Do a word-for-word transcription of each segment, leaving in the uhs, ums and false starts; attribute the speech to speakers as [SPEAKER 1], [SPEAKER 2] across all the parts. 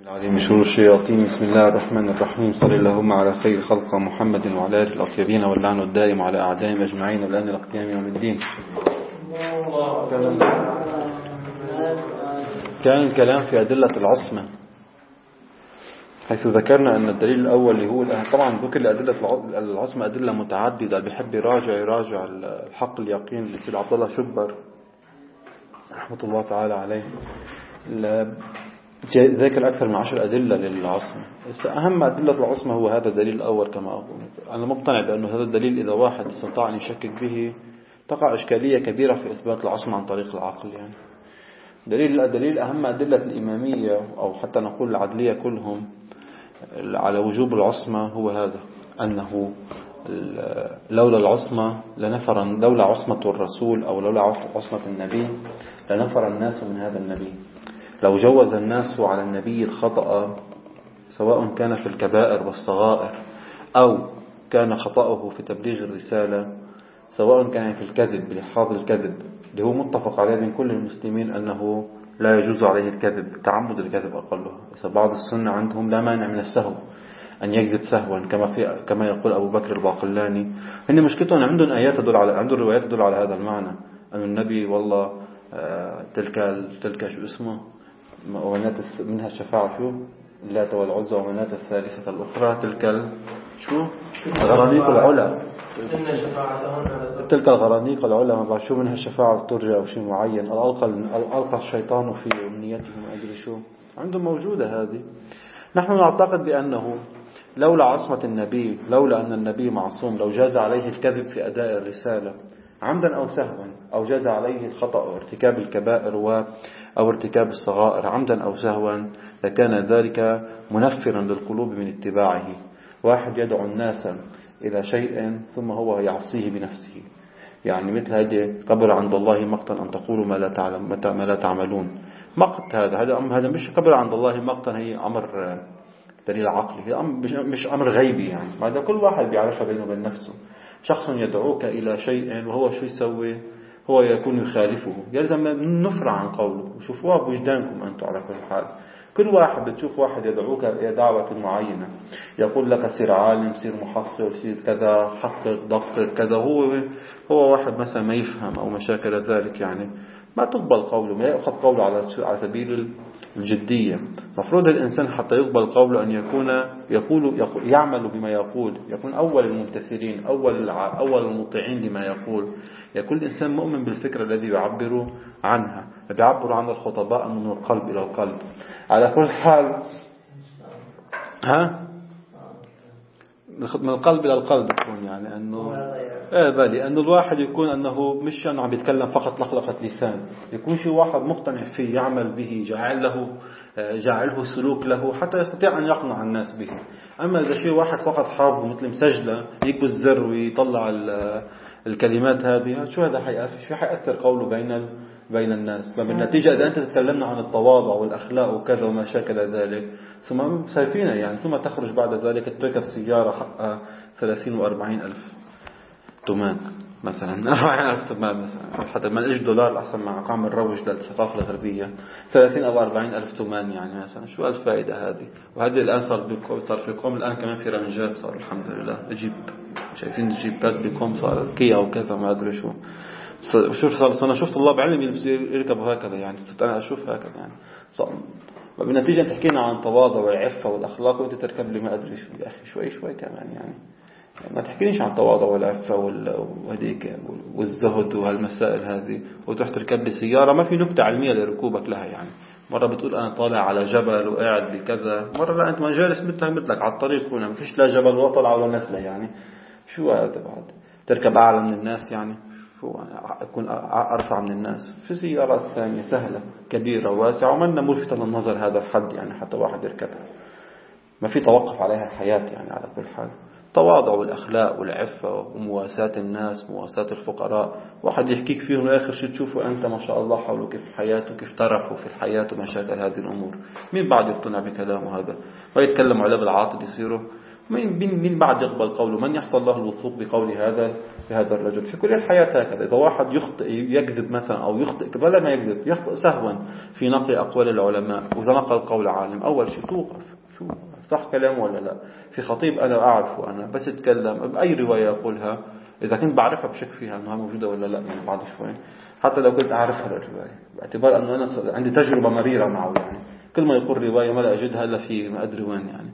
[SPEAKER 1] العليم من شرور الشياطين. بسم الله الرحمن الرحيم. صل اللهم على خير خلق محمد وعلى آله الأطيبين واللعن الدائم على أعدائهم أجمعين والآن إلى قيام يوم الدين. كان الكلام في أدلة العصمة، حيث ذكرنا أن الدليل الأول اللي هو طبعا ذكر أدلة العصمة أدلة متعددة، بيحب يراجع يراجع الحق اليقين اللي سيد عبد الله شبر رحمة الله تعالى عليه ذكر أكثر من عشر أدلة للعصمة. أهم أدلة العصمة هو هذا الدليل الأول. كما أقول أنا مقتنع بأن هذا الدليل إذا واحد استطاع أن يشكك به تقع إشكالية كبيرة في إثبات العصمة عن طريق العقل. يعني دليل الدليل أهم أدلة الإمامية أو حتى نقول العدلية كلهم على وجوب العصمة هو هذا، أنه لولا العصمة لنفر لولا عصمة الرسول أو لولا عصمة النبي لنفر الناس من هذا النبي. لو جوز الناس على النبي الخطأ سواء كان في الكبائر والصغائر أو كان خطأه في تبليغ الرسالة، سواء كان في الكذب بلحاظ الكذب اللي هو متفق عليه بين كل المسلمين أنه لا يجوز عليه الكذب، تعمد الكذب أقلها. بعض السنة عندهم لا مانع من السهو أن يكذب سهوا كما في كما يقول أبو بكر الباقلاني. هن مشكلتهم عندهم آيات تدل على عندهم روايات تدل على هذا المعنى، أن النبي والله تلك تلك شو اسمه ومنات منها الشفاعة شو اللات والعزى ومنات الثالثة الأخرى تلك شو غرانيق العلا تلك الغرانيق العلا ما شو منها الشفاعة ترجى أو شيء معين ألقى ألقى الشيطان في أمنيتهم أدري شو عندهم موجودة هذه. نحن نعتقد بأنه لولا عصمة النبي لولا أن النبي معصوم لو جاز عليه الكذب في أداء الرسالة عمدا أو سهوا أو جاز عليه الخطأ وارتكاب الكبائر و أو ارتكاب الصغائر عمدا أو سهوا لكان ذلك منفرا للقلوب من اتباعه. واحد يدعو الناس إلى شيء ثم هو يعصيه بنفسه، يعني مثل هذه قبل عند الله مقتا أن تقولوا ما لا تعلم ما لا تعملون. مقت هذا هذا هذا مش قبل عند الله مقتا، هي أمر دليل عقلي، هي مش أمر غيبي. يعني هذا كل واحد بيعرفها بينه وبين نفسه. شخص يدعوك إلى شيء وهو شو يسوي؟ هو يكون يخالفه، يلزم نفر عن قوله. وشوفوها بوجدانكم أنتم على كل حال. كل واحد بتشوف واحد يدعوك إلى دعوة معينة يقول لك سير عالم سير محصل سير كذا حقق دقق كذا، هو هو واحد مثلا ما يفهم أو مشاكل ذلك، يعني ما تقبل قوله، ما يأخذ قوله على على سبيل الجدية. مفروض الإنسان حتى يقبل قوله أن يكون يقول, يقول يعمل بما يقول، يكون أول الممتثلين أول أول المطيعين لما يقول، يكون الإنسان مؤمن بالفكرة الذي يعبر عنها، بيعبر عن الخطباء من القلب إلى القلب. على كل حال ها من القلب إلى القلب يكون، يعني أنه إيه بالي أنه الواحد يكون أنه مش أنه عم يتكلم فقط لخلقة لسان، يكون شيء واحد مقتنع فيه يعمل به جاعل له جاعله سلوك له حتى يستطيع أن يقنع الناس به. أما إذا شيء واحد فقط حافظ مثل مسجلة يكبس الزر ويطلع الكلمات هذه، شو هذا حيأثر شو حيأثر قوله بين بين الناس؟ فبالنتيجة إذا أنت تتكلمنا عن التواضع والأخلاق وكذا وما شاكل ذلك ثم سايفينها، يعني ثم تخرج بعد ذلك تركب سيارة حقها ثلاثين وأربعين ألف تومان مثلا أربعين ألف تومان مثلا، حتى ما إيش دولار أحسن مع قام الروج للثقافة الغربية ثلاثين أو أربعين ألف تومان، يعني مثلا شو الفائدة هذه؟ وهذه الآن صار صار في قوم الآن كمان في رنجات صار الحمد لله أجيب شايفين جيبات بكم صار كيا وكذا ما أدري شو. شوف أنا شفت طلاب علم يركبوا هكذا، يعني أنا أشوف هكذا يعني صار. وبالنتيجة تحكينا عن التواضع والعفة والأخلاق وأنت تركب لي ما أدري شو. يا أخي شوي شوي كمان، يعني ما تحكينيش عن التواضع والعفة وهديك والزهد وهالمسائل هذه وتروح تركب لي سيارة ما في نكتة علمية لركوبك لها. يعني مرة بتقول أنا طالع على جبل وقاعد بكذا، مرة لا أنت ما جالس مثلك مثلك على الطريق هنا ما فيش لا جبل وطلع ولا نزلة، يعني شو هذا بعد؟ تركب أعلى من الناس، يعني شو أكون أرفع من الناس في سيارات ثانية سهلة كبيرة واسعة ومن ملفتة للنظر هذا الحد، يعني حتى واحد يركبها ما في توقف عليها الحياة. يعني على كل حال تواضع والأخلاق والعفة ومواساة الناس مواساة الفقراء، واحد يحكيك فيهم آخر شيء تشوفوا أنت ما شاء الله حوله كيف حياته كيف ترفوا في الحياة ومشاكل هذه الأمور. مين بعد يقتنع بكلامه هذا؟ ويتكلم عليه بالعاطل يصيروا مين مين بعد يقبل قوله؟ من يحصل له الوثوق بقول هذا بهذا الرجل؟ في كل الحياة هكذا. إذا واحد يخطئ يكذب مثلا أو يخطئ ولا ما يكذب، يخطئ سهوا في نقل أقوال العلماء، وإذا نقل قول عالم أول شيء توقف، شو صح كلام ولا لا؟ في خطيب أنا أعرفه أنا بس أتكلم بأي رواية يقولها، إذا كنت بعرفها بشك فيها أنها موجودة ولا لا، يعني بعد شوي حتى لو كنت أعرفها الرواية، باعتبار أنه أنا عندي تجربة مريرة معه، يعني كل ما يقول رواية ما لا أجدها إلا في ما أدري وين، يعني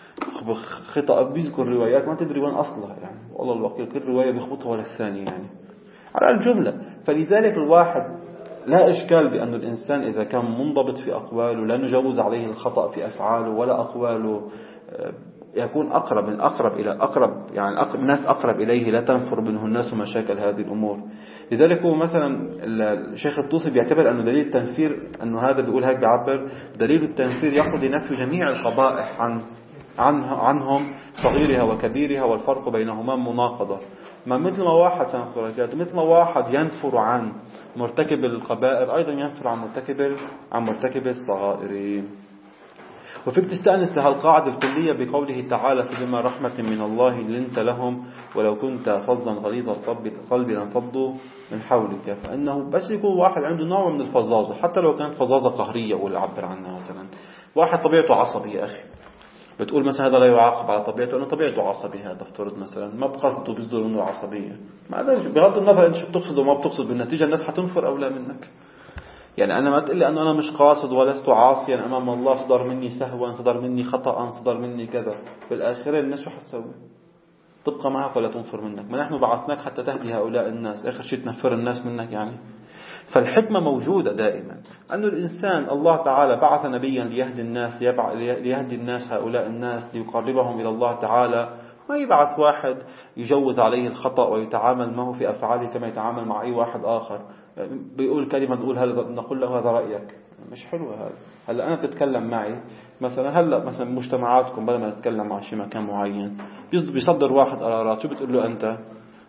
[SPEAKER 1] خطأ بيذكر روايات ما تدري وين أصلها، يعني والله الوكيل كل رواية بيخبطها ولا الثانية يعني على الجملة. فلذلك الواحد لا إشكال بأن الإنسان إذا كان منضبط في أقواله لا نجوز عليه الخطأ في أفعاله ولا أقواله، يكون أقرب من أقرب إلى أقرب، يعني الناس أقرب إليه لا تنفر منه الناس ومشاكل هذه الأمور. لذلك هو مثلا الشيخ الطوسي بيعتبر أنه دليل التنفير، أنه هذا بيقول هيك بيعبر دليل التنفير يقضي نفي جميع القبائح عن عنهم صغيرها وكبيرها، والفرق بينهما مناقضة. ما مثل ما واحد مثل ما واحد ينفر عن مرتكب القبائر أيضا ينفر عن مرتكب عن مرتكب الصغائر. وفيك تستأنس لها القاعدة الكلية بقوله تعالى فبما رحمة من الله لنت لهم ولو كنت فظا غليظ القلب لانفضوا من حولك. فإنه بس يكون واحد عنده نوع من الفظاظة، حتى لو كانت فظاظة قهرية ولا عبر عنها، مثلا واحد طبيعته عصبي يا أخي، بتقول مثلا هذا لا يعاقب على طبيعته، أنه طبيعته عصبي، هذا افترض مثلا ما بقصده بيصدر منه العصبية، بغض النظر أنت شو بتقصد وما بتقصد، بالنتيجة الناس حتنفر أولى منك. يعني أنا ما تقول لي أنه أنا مش قاصد ولست عاصيا أمام الله، صدر مني سهوا، صدر مني خطأ، صدر مني كذا، بالآخرة الناس شو حتسوي؟ تبقى معك ولا تنفر منك؟ ما نحن بعثناك حتى تهدي هؤلاء الناس، آخر شيء تنفر الناس منك يعني. فالحكمة موجودة دائما، أن الإنسان الله تعالى بعث نبيا ليهدي الناس، ليهدي الناس هؤلاء الناس ليقربهم إلى الله تعالى، ما يبعث واحد يجوز عليه الخطأ ويتعامل معه في أفعاله كما يتعامل مع أي واحد آخر. بيقول كلمة نقول هذا، نقول له هذا رأيك، مش حلو هذا. هلا أنا تتكلم معي مثلا، هلا مثلا مجتمعاتكم بدل ما نتكلم مع شيء مكان معين بيصدر واحد قرارات، شو بتقول له أنت؟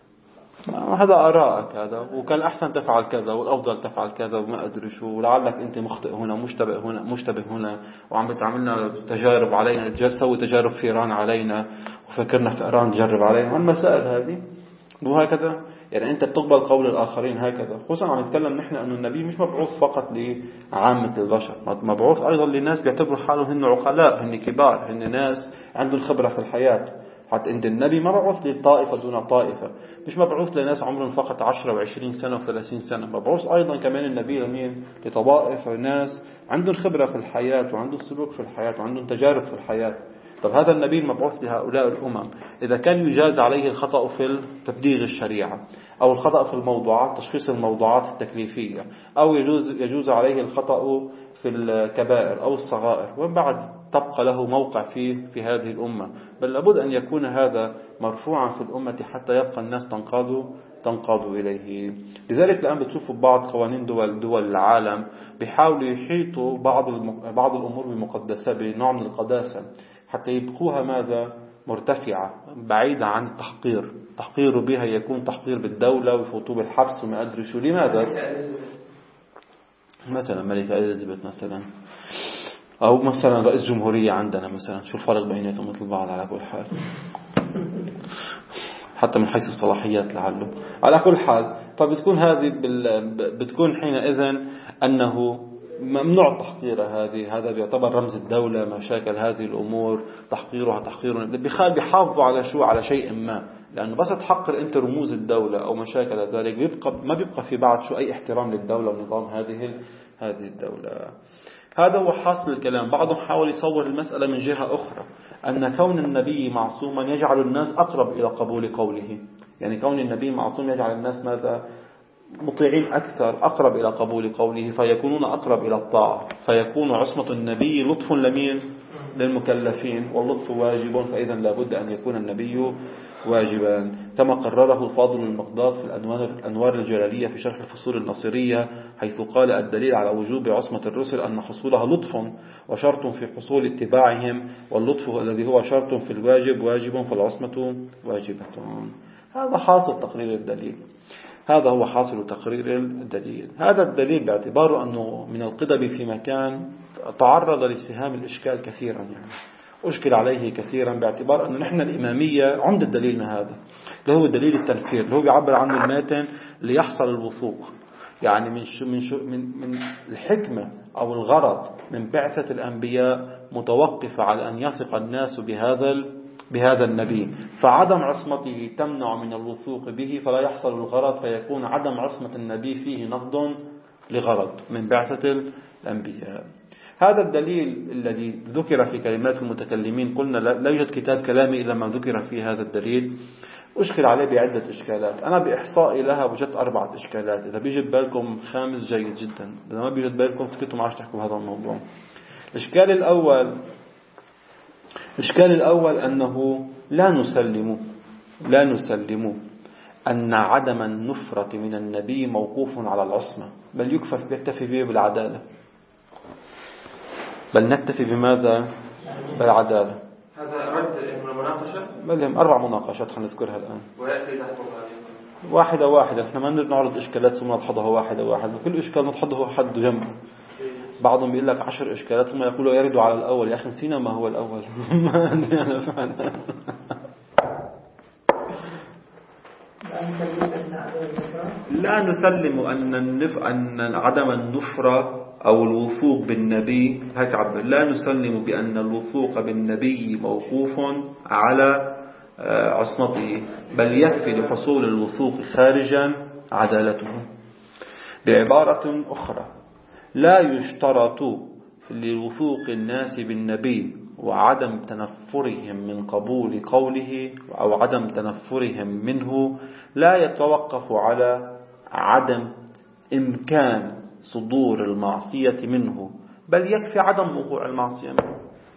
[SPEAKER 1] هذا آراءك هذا، وكان أحسن تفعل كذا والأفضل تفعل كذا وما أدري شو، ولعلك أنت مخطئ هنا مشتبه هنا مشتبه هنا، وعم بتعملنا تجارب علينا، تسوي تجارب فيران علينا وفكرنا فئران تجرب علينا، والمسائل هذه وهكذا. يعني أنت بتقبل قول الآخرين هكذا، خصوصا عم نتكلم نحن أنه النبي مش مبعوث فقط لعامة البشر، مبعوث أيضا لناس بيعتبروا حالهم هن عقلاء، هن كبار، هن ناس عندهم خبرة في الحياة. حتى أنت النبي مبعوث للطائفة دون طائفة، مش مبعوث لناس عمرهم فقط عشرة وعشرين سنة وثلاثين سنة، مبعوث أيضا كمان النبي لمين؟ لطوائف وناس عندهم خبرة في الحياة وعندهم سلوك في الحياة وعندهم تجارب في الحياة. طب هذا النبي المبعوث لهؤلاء الأمم إذا كان يجاز عليه الخطأ في تبليغ الشريعة، أو الخطأ في الموضوعات، تشخيص الموضوعات التكليفية، أو يجوز يجوز عليه الخطأ في الكبائر أو الصغائر، وبعد تبقى له موقع فيه في هذه الأمة، بل لابد أن يكون هذا مرفوعا في الأمة حتى يبقى الناس تنقاد تنقاد إليه. لذلك الآن بتشوفوا بعض قوانين دول دول العالم بيحاولوا يحيطوا بعض بعض الأمور بمقدسة بنوع من القداسة حتى يبقوها ماذا؟ مرتفعة بعيدة عن التحقير. تحقير بها يكون تحقير بالدولة ويفوتوا بالحبس وما أدري شو. لماذا؟ مثلا ملكة إليزابيث مثلا، أو مثلا رئيس جمهورية عندنا مثلا، شو الفرق بيناتهم مثل بعض على كل حال، حتى من حيث الصلاحيات لعله. على كل حال فبتكون هذه بتكون حينئذ أنه ممنوع تحقير هذه، هذا بيعتبر رمز الدولة، مشاكل هذه الأمور تحقيرها تحقير بيحافظوا على شو؟ على شيء ما، لأنه بس تحقر أنت رموز الدولة أو مشاكل ذلك بيبقى ما بيبقى في بعد شو أي احترام للدولة ونظام هذه هذه الدولة. هذا هو حاصل الكلام. بعضهم حاول يصور المسألة من جهة أخرى، أن كون النبي معصوما يجعل الناس أقرب إلى قبول قوله، يعني كون النبي معصوم يجعل الناس ماذا؟ مطيعين أكثر، أقرب إلى قبول قوله، فيكونون أقرب إلى الطاعة، فيكون عصمة النبي لطف لمين؟ للمكلفين، واللطف واجب، فإذا لابد أن يكون النبي واجبا، كما قرره الفاضل المقداد في الأنوار, الأنوار الجلالية في شرح الفصول النصيرية، حيث قال الدليل على وجوب عصمة الرسل أن حصولها لطف وشرط في حصول اتباعهم، واللطف الذي هو شرط في الواجب واجب، فالعصمة واجبة. هذا حاصل تقرير الدليل، هذا هو حاصل تقرير الدليل. هذا الدليل باعتباره أنه من القدم في مكان تعرض لاتهام الإشكال كثيرا يعني، أشكل عليه كثيرا باعتبار أنه نحن الإمامية عند دليلنا هذا اللي هو دليل التنفير، اللي هو بيعبر عنه الماتن ليحصل الوثوق. يعني من شو من, شو من من الحكمة أو الغرض من بعثة الأنبياء متوقفة على أن يثق الناس بهذا بهذا النبي، فعدم عصمته تمنع من الوثوق به، فلا يحصل الغرض، فيكون عدم عصمة النبي فيه نقض لغرض من بعثة الأنبياء. هذا الدليل الذي ذكر في كلمات المتكلمين قلنا لا يوجد كتاب كلامي إلا ما ذكر فيه هذا الدليل. أشكل عليه بعدة إشكالات، أنا بإحصائي لها وجدت أربعة إشكالات. إذا بيجد بالكم خامس جيد جدا، إذا ما بيجد بالكم سكتوا ما عاش تحكوا هذا الموضوع. الإشكال الأول الإشكال الأول أنه لا نسلم لا نسلم أن عدم النفرة من النبي موقوف على العصمة، بل يكفى يكتفي به بالعدالة، بل نكتفي بماذا؟ بالعدالة.
[SPEAKER 2] هذا رد المناقشة؟
[SPEAKER 1] بل هم أربع مناقشات حنذكرها الآن
[SPEAKER 2] ويأتي تحت
[SPEAKER 1] واحدة واحدة. احنا ما نعرض إشكالات ثم نضحضها واحدة واحدة، وكل إشكال نضحضه حد جنبه. بعضهم يقول لك عشر إشكالات ثم يقولوا يردوا على الأول. يا أخي نسينا ما هو الأول. ما أدري أنا فعلا. لا نسلم أن النف أن عدم النفرة أو الوثوق بالنبي هيك عبر لا نسلم بأن الوثوق بالنبي موقوف على عصمته، بل يكفي لحصول الوثوق خارجا عدالته. بعبارة أخرى، لا يشترط لوثوق الناس بالنبي وعدم تنفرهم من قبول قوله أو عدم تنفرهم منه لا يتوقف على عدم إمكان صدور المعصية منه، بل يكفي عدم وقوع المعصية منه.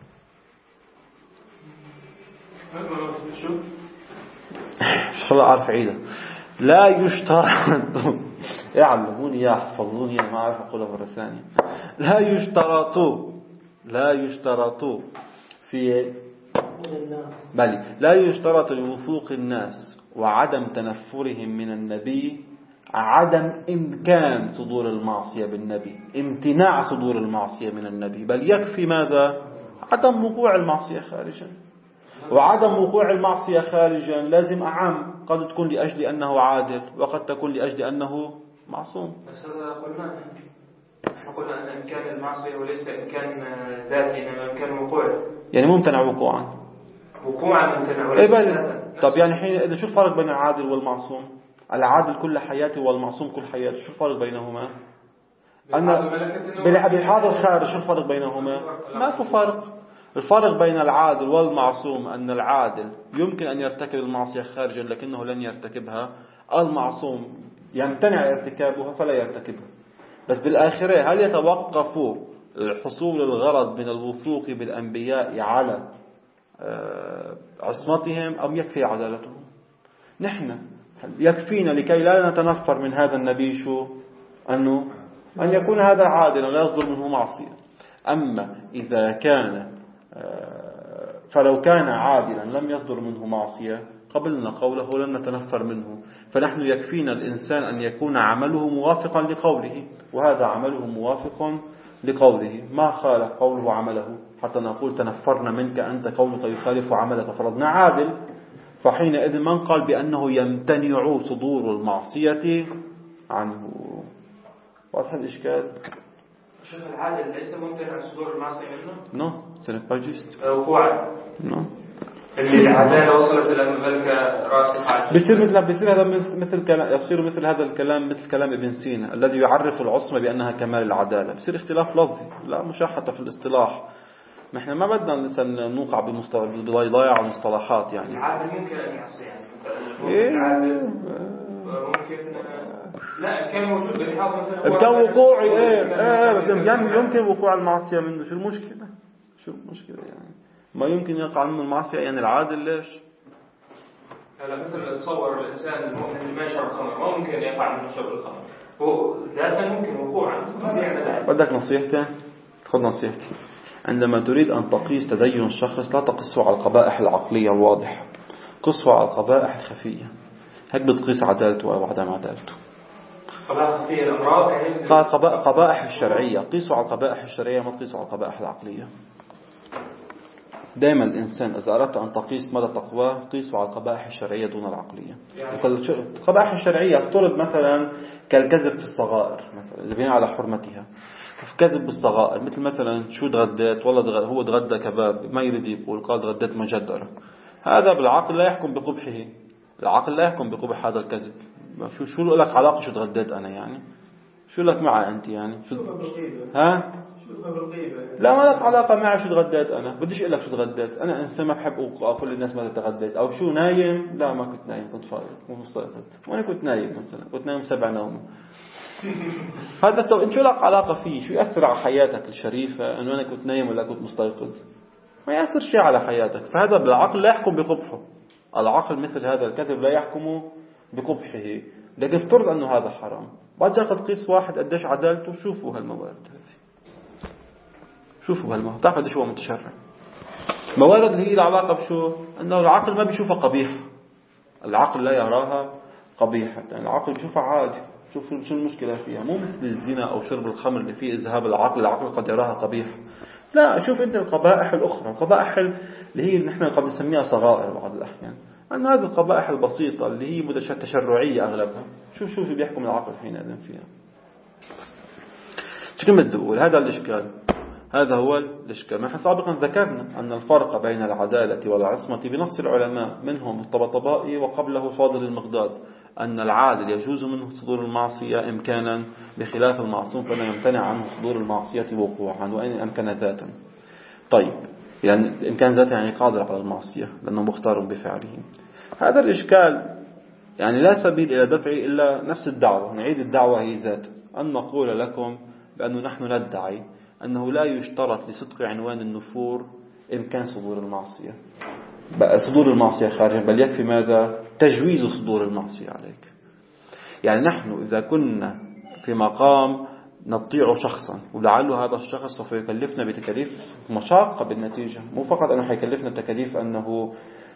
[SPEAKER 1] شو الله عارف عيدة. لا يشترط يعلموني يا حفظوني ما أعرف أقولها مرة ثانية. لا يشترط لا يشترط في بل لا يشترط لوثوق الناس وعدم تنفرهم من النبي عدم إمكان صدور المعصية بالنبي، امتناع صدور المعصية من النبي، بل يكفي ماذا؟ عدم وقوع المعصية خارجا. وعدم وقوع المعصية خارجا لازم أعم، قد تكون لأجل أنه عادل وقد تكون لأجل أنه معصوم.
[SPEAKER 2] بس هذا قلنا قلنا أن إمكان المعصية وليس إمكان ذاتي إنما إمكان وقوع،
[SPEAKER 1] يعني ممتنع وقوعا
[SPEAKER 2] وقوعا ممتنع وليس ذاتا.
[SPEAKER 1] طب يعني حين إذا شو الفرق بين العادل والمعصوم؟ العادل كل حياته والمعصوم كل حياته، شو الفرق بينهما؟ أنا بالحاضر الخارج شو الفرق بينهما؟ ما في فرق. الفرق بين العادل والمعصوم أن العادل يمكن أن يرتكب المعصية خارجا لكنه لن يرتكبها، المعصوم يمتنع ارتكابها فلا يرتكبها. بس بالآخرة هل يتوقف حصول الغرض من الوثوق بالأنبياء على عصمتهم أم يكفي عدالتهم؟ نحن يكفينا لكي لا نتنفر من هذا النبي شو أنه أن يكون هذا عادلا لا يصدر منه معصية. أما إذا كان فلو كان عادلا لم يصدر منه معصية قبلنا قوله لن نتنفر منه. فنحن يكفينا الإنسان أن يكون عمله موافقا لقوله، وهذا عمله موافق لقوله، ما خالف قوله عمله حتى نقول تنفرنا منك أنت قولك يخالف عملك فرضنا عادل. فحينئذ من قال بأنه يمتنع صدور المعصية عنه. واضح الإشكال؟
[SPEAKER 2] شوف العادل ليس ممتنع صدور المعصية منه؟
[SPEAKER 1] نو سنة باجيست
[SPEAKER 2] وقوعا
[SPEAKER 1] نو
[SPEAKER 2] اللي العدالة وصلت إلى ملكة راسخة.
[SPEAKER 1] بيصير مثل بيصير هذا مثل كلام يصير مثل هذا الكلام مثل كلام ابن سينا الذي يعرف العصمة بأنها كمال العدالة. بيصير اختلاف لفظي لا مشاحة في الاصطلاح. ما احنا ما بدنا نسن نوقع بضياع المصطلحات. يعني
[SPEAKER 2] العادل ممكن أن يعصي يعني
[SPEAKER 1] إيه؟
[SPEAKER 2] العادل ممكن لا كان موجود بالحاضر مثلا
[SPEAKER 1] كان وقوعي ايه ايه يعني يمكن وقوع المعصية منه. شو المشكلة؟ شو المشكلة يعني ما يمكن يقع منه المعصية يعني العادل ليش؟
[SPEAKER 2] هلا مثل تصور الإنسان المؤمن اللي ما يشرب خمر ما ممكن يقع منه شرب الخمر هو ذاتا ممكن وقوعا ما بيعمل.
[SPEAKER 1] بدك نصيحتي؟ خذ نصيحتي. عندما تريد أن تقيس تدين الشخص لا تقصه على القبائح العقلية الواضحة، قصه على القبائح الخفية. هيك بتقيس عدالته أو عدم عدالته.
[SPEAKER 2] قبائح خفية الأمراض يعني
[SPEAKER 1] قبائح الشرعية قيسوا على القبائح الشرعية ما تقيسوا على القبائح العقلية. دائما الإنسان إذا أردت أن تقيس مدى تقواه قيسه على القبائح الشرعية دون العقلية. القبائح الشرعية افترض مثلا كالكذب في الصغائر مثلا إذا بناء على حرمتها، كذب بالصغائر مثل مثلا شو تغديت والله دغ... هو تغدى كباب ما يريد يقول قال تغديت مجدرة، هذا بالعقل لا يحكم بقبحه، العقل لا يحكم بقبح هذا الكذب. شو شو لك علاقة شو تغديت أنا يعني شو لك معي أنت يعني شو... ها لا ما لك علاقة معي شو تغديت أنا بديش أقول لك شو تغديت، أنا إنسان ما بحب أقول للناس ماذا تغديت أو شو نايم، لا ما كنت نايم كنت فايق مو مستيقظ وأنا كنت نايم مثلا كنت نايم سبع نوم. هذا تو انت شو لك علاقة فيه شو يأثر على حياتك الشريفة أنه أنا كنت نايم ولا كنت مستيقظ، ما يأثر شيء على حياتك. فهذا بالعقل لا يحكم بقبحه، العقل مثل هذا الكذب لا يحكم بقبحه، لكن افترض أنه هذا حرام بعد ذلك تقيس واحد قديش عدالته. شوفوا هالموارد هذه شوفوا هالموارد تعرف قديش هو متشرع. موارد اللي هي العلاقة بشو أنه العقل ما بيشوفها قبيحة، العقل لا يراها قبيحة يعني العقل بيشوفها عادي. شوف شو المشكلة فيها، مو مثل الزنا أو شرب الخمر اللي فيه إذهاب العقل، العقل قد يراها قبيح. لا شوف أنت القبائح الأخرى، القبائح اللي هي نحن قد نسميها صغائر بعض الأحيان، أن هذه القبائح البسيطة اللي هي مدشة تشرعية أغلبها شوف شوف بيحكم العقل حينئذ فيها. شو كم بدي أقول هذا الإشكال، هذا هو الإشكال. نحن سابقا ذكرنا أن الفرق بين العدالة والعصمة بنص العلماء منهم الطبطبائي وقبله فاضل المقداد أن العادل يجوز منه صدور المعصية إمكانا بخلاف المعصوم فإنه يمتنع عنه صدور المعصية وقوعا وإن أمكن ذاتا. طيب يعني إمكان ذاتا يعني قادر على المعصية لأنه مختار بفعله. هذا الإشكال يعني لا سبيل إلى دفعه إلا نفس الدعوة، نعيد الدعوة هي ذات أن نقول لكم بأنه نحن ندعي أنه لا يشترط لصدق عنوان النفور إمكان صدور المعصية بقى صدور المعصية خارجا، بل يكفي ماذا تجويز صدور المعصية عليك. يعني نحن إذا كنا في مقام نطيع شخصا ولعله هذا الشخص سوف يكلفنا بتكاليف مشاقة بالنتيجة، مو فقط أنه حيكلفنا التكاليف أنه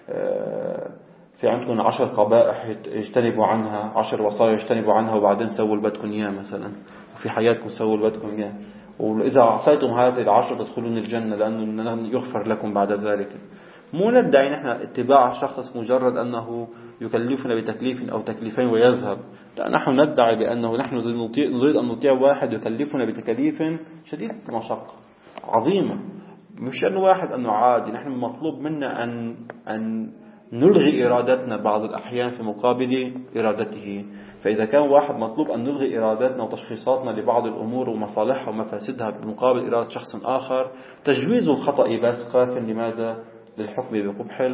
[SPEAKER 1] في عندكم عشر قبائح يجتنبوا عنها، عشر وصايا يجتنبوا عنها وبعدين سووا اللي بدكم إياه مثلا، وفي حياتكم سووا اللي بدكم إياه، وإذا عصيتم هذه العشر تدخلون الجنة لأنه يغفر لكم بعد ذلك. مو ندعي نحن اتباع شخص مجرد أنه يكلفنا بتكليف أو تكليفين ويذهب، لا نحن ندعي بأنه نحن نريد أن نطيع واحد يكلفنا بتكاليف شديدة المشقة عظيمة، مش أنه واحد أنه عادي. نحن مطلوب منا أن أن نلغي إرادتنا بعض الأحيان في مقابل إرادته. فإذا كان واحد مطلوب أن نلغي إرادتنا وتشخيصاتنا لبعض الأمور ومصالحها ومفاسدها بمقابل إرادة شخص آخر، تجويز الخطأ بس كاف لماذا للحكم بقبح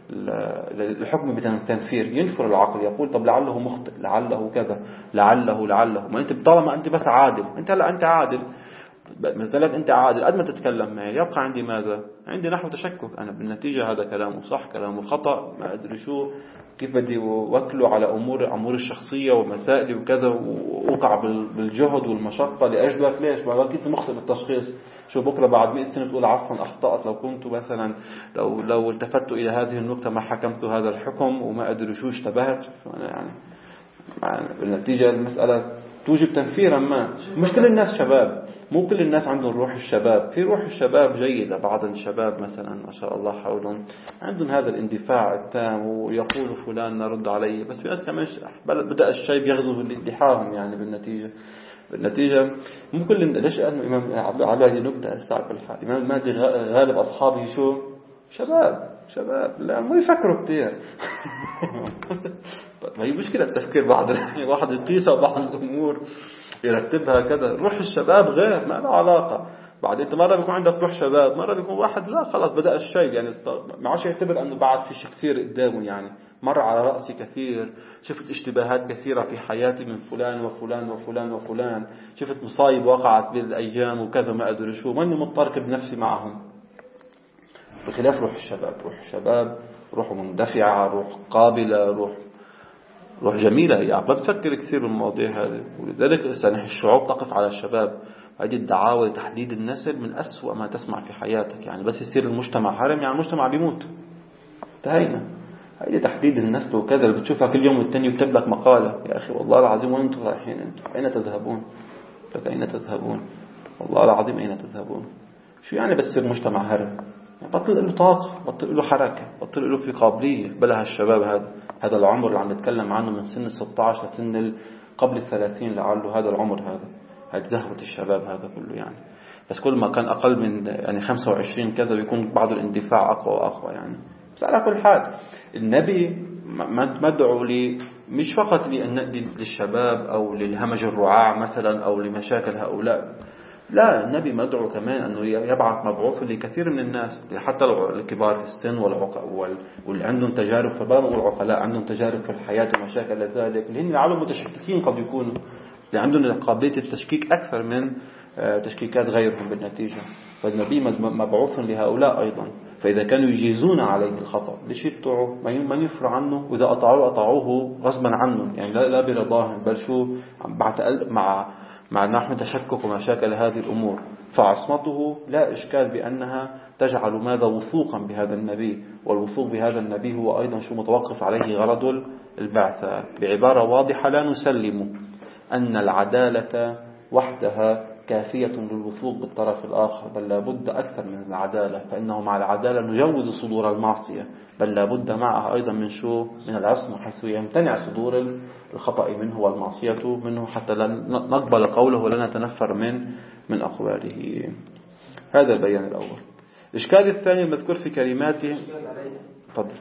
[SPEAKER 1] الحكم بتنفير. ينفر العقل يقول طب لعله مخطئ لعله كذا لعله لعله ما أنت طالما أنت بس عادل، أنت هلا أنت عادل مثلك أنت عادل قد ما تتكلم معي يبقى عندي ماذا عندي نحو تشكك أنا بالنتيجة هذا كلامه صح كلامه خطأ ما أدري شو كيف بدي وكله على أمور أمور الشخصية ومسائلي وكذا وأوقع بالجهد والمشقة لأجلك. ليش ما كنت مخطئ بالتشخيص شو بكرة بعد مئة سنة تقول عفوا أخطأت لو كنت مثلا لو لو التفت إلى هذه النقطة ما حكمت هذا الحكم وما أدري شو اشتبهت يعني, يعني بالنتيجة المسألة توجب تنفيرا. ما مش كل الناس شباب، مو كل الناس عندهم روح الشباب، في روح الشباب جيدة، بعض الشباب مثلا ما شاء الله حولهم عندهم هذا الاندفاع التام ويقول فلان نرد عليه، بس في ناس كمان بدأ الشيب يغزو لحاهم يعني بالنتيجة بالنتيجة مو كل ليش قال الإمام على هذه نكتة استعب الحال الإمام المهدي غالب أصحابه شو شباب شباب لا مو يفكروا كتير ما هي مشكلة التفكير بعض واحد يقيسها بعض الأمور يرتبها كذا. روح الشباب غير ما له علاقة. بعد انت مرة بيكون عندك روح شباب مرة بيكون واحد لا خلاص بدأ الشيب يعني ما عادش يعتبر أنه بعد في شيء كثير قدامه يعني مر على رأسي كثير، شفت اشتباهات كثيرة في حياتي من فلان وفلان وفلان وفلان، شفت مصايب وقعت بالأيام وكذا ما أدري شو ماني مضطرك بنفسي معهم. بخلاف روح الشباب روح الشباب روح مندفعة روح قابلة روح روح جميلة هي ما بتفكر كثير بالمواضيع هذه. ولذلك الشعوب تقف على الشباب. هذه الدعاوى لتحديد النسل من أسوأ ما تسمع في حياتك يعني بس يصير المجتمع هرم يعني المجتمع بيموت انتهينا. هذه تحديد النسل وكذا اللي بتشوفها كل يوم والتاني يكتب لك مقالة يا أخي والله العظيم وين أنتم رايحين أنتم أين تذهبون لك أين تذهبون والله العظيم أين تذهبون شو يعني بس يصير المجتمع هرم بطل له طاقة، بطل له حركة، بطل له في قابلية. بلا هالشباب هذا هذا العمر اللي عم نتكلم عنه من سن ستة عشر لسن قبل الثلاثين لعله هذا العمر هذا هذه زهرة الشباب هذا كله يعني. بس كل ما كان أقل من يعني خمسة وعشرين كذا بيكون بعض الاندفاع أقوى وأقوى يعني. بس على كل حال النبي مدعو لي مش فقط للشباب أو للهمج الرعاع مثلا أو لمشاكل هؤلاء، لا، النبي مدعو كمان أنه يبعث مبعوث لكثير من الناس، حتى الكبار في السن واللي عندهم تجارب، فبالغوا العقلاء عندهم تجارب في الحياة ومشاكل ذلك، اللي هن العالم متشككين قد يكونوا اللي عندهم قابلية التشكيك أكثر من تشكيكات غيرهم بالنتيجة. فالنبي مبعوث لهؤلاء أيضا. فإذا كانوا يجيزون عليه الخطأ ليش يطيعوا؟ ما ينفر عنه، وإذا أطاعوه أطاعوه غصبا عنهم يعني لا, لا برضاهم، بل شو مع مع نحن تشكك ومشاكل هذه الأمور. فعصمته لا إشكال بأنها تجعل ماذا وثوقا بهذا النبي، والوثوق بهذا النبي هو أيضا شو متوقف عليه غرض البعثة. بعبارة واضحة لا نسلم أن العدالة وحدها كافية للوثوق بالطرف الآخر، بل لابد أكثر من العدالة، فإنه مع العدالة نجوز صدور المعصية، بل لابد معها أيضا من شو من العصمة، حيث يمتنع صدور الخطأ منه والمعصية منه حتى لا نقبل قوله ولا نتنفر من من أقواله. هذا البيان الأول. الإشكال الثاني المذكور في كلماته. تفضل.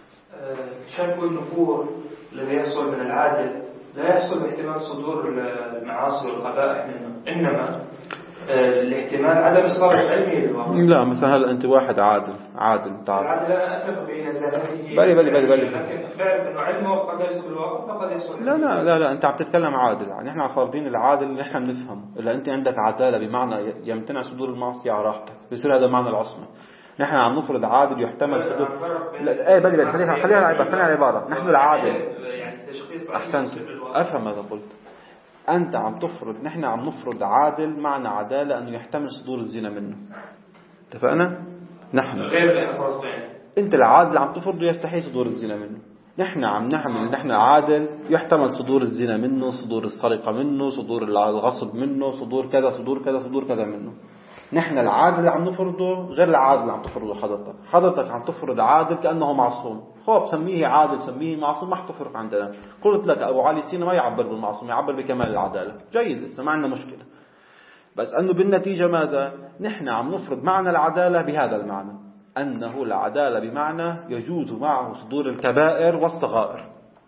[SPEAKER 2] شك النفور الذي يحصل من العادل لا يحصل باحتمال صدور المعاصي والقبائح منه، إنما الاحتمال عدم إصابة علمه للواقع.
[SPEAKER 1] لا مثلا هل أنت واحد عادل عادل تعرف
[SPEAKER 2] العادل لا أثق بنزاهته،
[SPEAKER 1] بلي بلي بلي بلي
[SPEAKER 2] لكن بعرف إنه علمه قد يصل بالواقع فقد يصل.
[SPEAKER 1] لا لا لا لا أنت عم تتكلم عادل يعني إحنا فارضين العادل اللي إحنا بنفهمه. إلا أنت عندك عدالة بمعنى يمتنع صدور المعصية على راحتك، بيصير هذا معنى العصمة. نحن عم نفرض عادل يحتمل صدور. لا إيه بلي بلي خليها خليها العبارة خليها العبارة نحن العادل
[SPEAKER 2] يعني تشخيص.
[SPEAKER 1] أحسنت أفهم ماذا قلت. أنت عم تفرض، نحن عم نفرض عادل معنى عدالة أنه يحتمل صدور الزنا منه. اتفقنا؟ نحن
[SPEAKER 2] غير اللي فرضته يعني.
[SPEAKER 1] أنت العادل عم تفرضه يستحيل صدور الزنا منه. نحن عم نعمل نحن عادل يحتمل صدور الزنا منه، صدور السرقة منه، صدور الغصب منه، صدور كذا صدور كذا صدور كذا منه. نحن العادل اللي عم نفرضه غير العادل اللي عم تفرضه حضرتك. حضرتك عم تفرض عادل كأنه معصوم. خب سميه عادل سميه معصوم ما حتفرق عندنا. قلت لك أبو علي سينا ما يعبر بالمعصوم، يعبر بكمال العدالة. جيد، لسه ما عندنا مشكلة. بس أنه بالنتيجة ماذا؟ نحن عم نفرض معنى العدالة بهذا المعنى، أنه العدالة بمعنى يجوز معه صدور الكبائر والصغائر،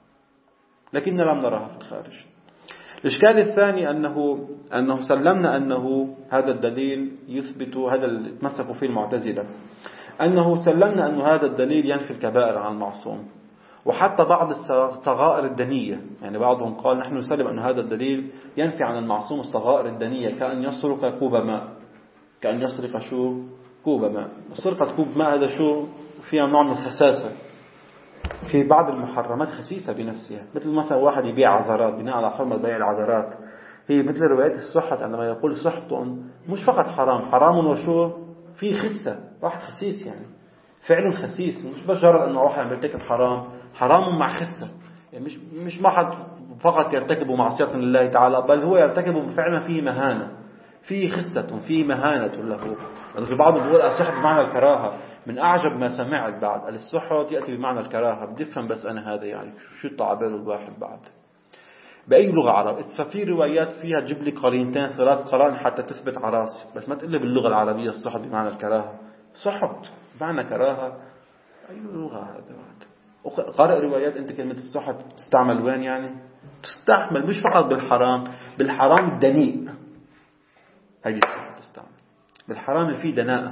[SPEAKER 1] لكننا لم نراها في الخارج. الإشكال الثاني أنه أنه سلمنا أنه هذا الدليل يثبت هذا اللي تمسكوا فيه المعتزلة، أنه سلمنا أنه هذا الدليل ينفي الكبائر عن المعصوم، وحتى بعض الصغائر الدنية. يعني بعضهم قال نحن نسلم أن هذا الدليل ينفي عن المعصوم الصغائر الدنية، كأن يسرق كوب ماء، كأن يسرق شو كوب ماء. سرقة كوب ماء هذا شو فيها نوع من الخساسة. في بعض المحرمات خسيسة بنفسها، مثل مثلا واحد يبيع عذرات بناء على حرمة بيع العذرات. هي مثل رواية السحت عندما يقول سحت مش فقط حرام، حرام وشو في خسة، واحد خسيس يعني فعل خسيس، مش مجرد أنه واحد عم يرتكب حرام، حرام مع خسة يعني مش مش واحد فقط يرتكب معصية لله تعالى، بل هو يرتكب فعلا فيه مهانة، فيه خسة، فيه مهانة له. يعني في بعض بيقول السحت بمعنى الكراهة. من أعجب ما سمعت بعد السحت يأتي بمعنى الكراهة. بدي أفهم بس أنا هذا يعني شو الطعبير الواحد بعد بأي لغة عربية. ففي روايات فيها تجيب لي قرينتين ثلاث قرائن حتى تثبت على راسي، بس ما تقول لي باللغة العربية السحت بمعنى الكراهة. سحت بمعنى كراهة، أي لغة هذا بعد؟ قارئ روايات أنت كلمة السحت تستعمل وين يعني؟ تستعمل مش فقط بالحرام، بالحرام الدنيء هذه السحت تستعمل، بالحرام اللي فيه دناءة.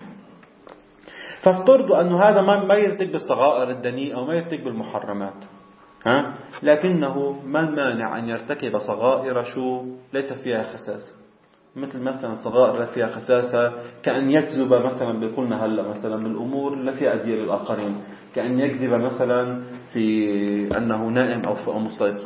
[SPEAKER 1] فافترضوا أنه هذا ما يرتكب بالصغائر الدنيئة أو ما يرتكب بالمحرمات، ها؟ لكنه ما المانع أن يرتكب صغائر شو ليس فيها خساسة، مثل مثلا صغائر لا فيها خساسة، كأن يكذب مثلا بقولنا هلا مثلا من الأمور لا فيها أذية للآخرين، كأن يكذب مثلا في أنه نائم أو مستيقظ،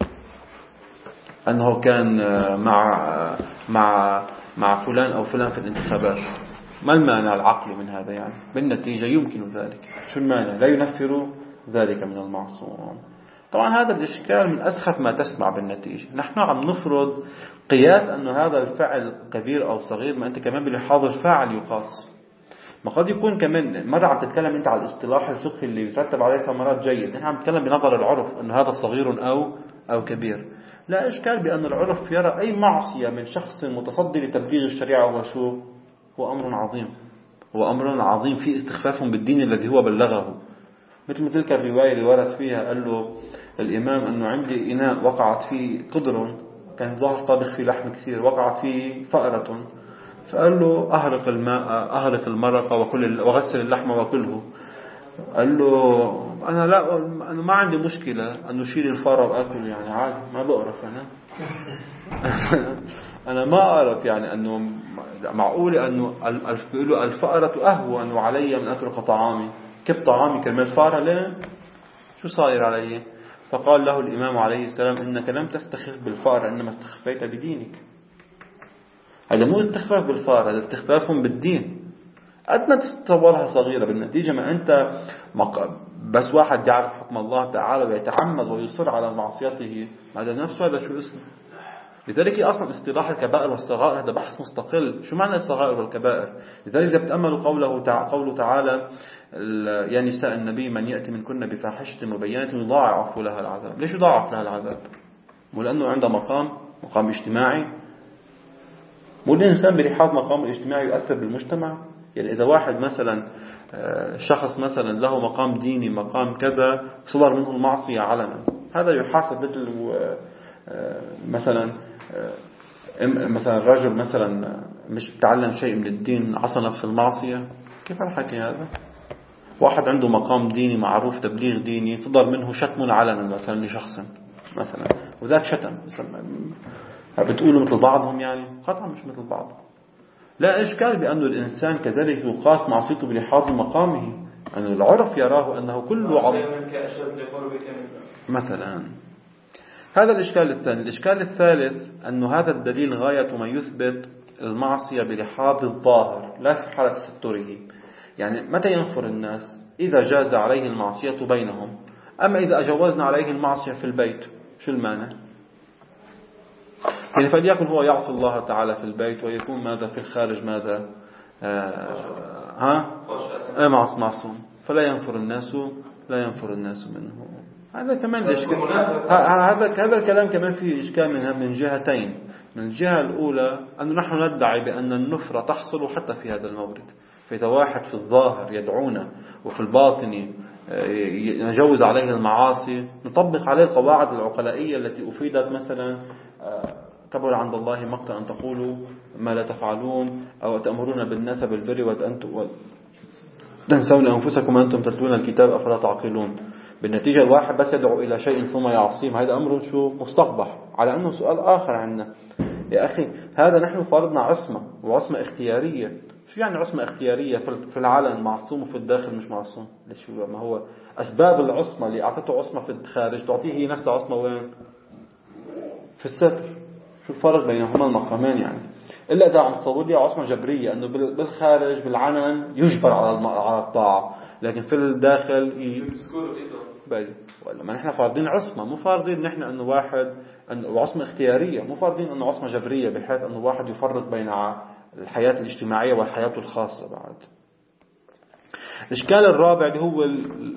[SPEAKER 1] أنه كان مع مع مع فلان أو فلان في الانتخابات. ما المانع العقل من هذا يعني؟ بالنتيجة يمكن ذلك. شو المانع؟ لا ينفر ذلك من المعصوم. طبعا هذا الإشكال من أسخف ما تسمع بالنتيجة. نحن عم نفرض قياس أنه هذا الفعل كبير أو صغير، ما أنت كمان بلحاظ الفاعل يقاس. ما قد يكون كمان مرة عم تتكلم أنت على الاصطلاح الفقهي اللي بيترتب عليه ثمرات جيد، نحن عم نتكلم بنظر العرف أن هذا صغير أو أو كبير. لا إشكال بأن العرف يرى أي معصية من شخص متصدي لتبليغ الشريعة هو شو؟ هو أمر عظيم، هو أمر عظيم فيه استخفاف بالدين الذي هو بلغه. مثل ما تلك الرواية اللي ورد فيها قال له الإمام أنه عندي إناء وقعت فيه قدر، كان ظاهر طابخ فيه لحم كثير، وقعت فيه فأرة، فقال له أهرق الماء أهرق المرقة وكل وغسل اللحم وكله. قال له أنا لا أنا ما عندي مشكلة أن نشيل الفارة وأكل، يعني عادي ما بقرف أنا أنا ما أعرف يعني أنه معقول أنه بيقولوا الفأرة أهون علي من أترك طعامي، كيف طعامي كرمال فارة ليه؟ شو صاير علي؟ فقال له الإمام عليه السلام إنك لم تستخف بالفارة إنما استخفيت بدينك. هذا مو استخفاف بالفارة، هذا استخفاف بالدين. قد ما تتصورها صغيرة بالنتيجة ما أنت بس واحد يعرف حكم الله تعالى ويتعمد ويصر على معصيته، هذا نفسه هذا شو اسمه. لذلك أصلا اصطلاح الكبائر والصغائر هذا بحث مستقل. شو معنى الصغائر والكبائر؟ لذلك إذا بتأملوا قوله تعالى, قوله تعالى يا نساء النبي من يأتي منكن بفاحشة مبينة يضاعف لها العذاب. ليش يضاعف لها العذاب؟ مو لأنه عنده مقام مقام اجتماعي، مو الإنسان برحاب مقام الاجتماعي يؤثر بالمجتمع. يعني إذا واحد مثلا شخص مثلا له مقام ديني مقام كذا صدر منه المعصية علنا، هذا يحاسب مثل مثلا مثلا رجل مثلا مش بتعلم شيء من الدين عصنت في المعصية. كيف الحكي هذا؟ واحد عنده مقام ديني معروف تبليغ ديني صدر منه شتم علنا مثلا لشخص مثلا وذاك شتم مثلا، بتقولوا مثل بعضهم؟ يعني قطعا مش مثل بعض. لا إشكال بأن الإنسان كذلك يقاس معصيته بلحاظ مقامه، أن العرف يراه أنه كل عظيم مثلا. هذا الإشكال الثاني. الإشكال الثالث أن هذا الدليل غاية ما يثبت المعصية بلحاظ الظاهر لا في حالة ستره. يعني متى ينفر الناس؟ إذا جاز عليه المعصية بينهم. أما إذا أجوزنا عليه المعصية في البيت شو المانع؟ يعني فليكن هو يعصي الله تعالى في البيت ويكون ماذا في الخارج ماذا آه ها آه معصوم، فلا ينفر الناس لا ينفر الناس منه. هذا كمان هذا هذا الكلام كمان فيه إشكال من من جهتين. من الجهة الأولى أن نحن ندعي بأن النفرة تحصل حتى في هذا المورد، فإذا واحد في الظاهر يدعونا وفي الباطن نجوز عليه المعاصي نطبق عليه القواعد العقلائية التي أفيدت مثلا كبر عند الله مقتا أن تقولوا ما لا تفعلون أو تأمرون بالناس بالبر وأنتم تنسون أنفسكم وأنتم تتلون الكتاب أفلا تعقلون. بالنتيجة الواحد بس يدعو إلى شيء ثم يعصيه، هذا أمر شو مستقبح. على أنه سؤال آخر عندنا يا أخي، هذا نحن فرضنا عصمة وعصمة اختيارية. شو يعني عصمة اختيارية؟ في العلن معصوم وفي الداخل مش معصوم. ليش؟ ما هو أسباب العصمة اللي أعطته عصمة في الخارج تعطيه هي نفسها عصمة وين؟ في الستر. شو الفرق بينهما المقامين يعني؟ إلا إذا عم تصور لي عصمة جبرية أنه بالخارج بالعنن يجبر على على الطاعة، لكن في الداخل بل ولا ما نحن فارضين عصمة، مو فارضين نحن أنه واحد أنه عصمة اختيارية، مو فارضين أنه عصمة جبرية بحيث أنه واحد يفرق بين الحياة الاجتماعية والحياة الخاصة. بعد الإشكال الرابع اللي هو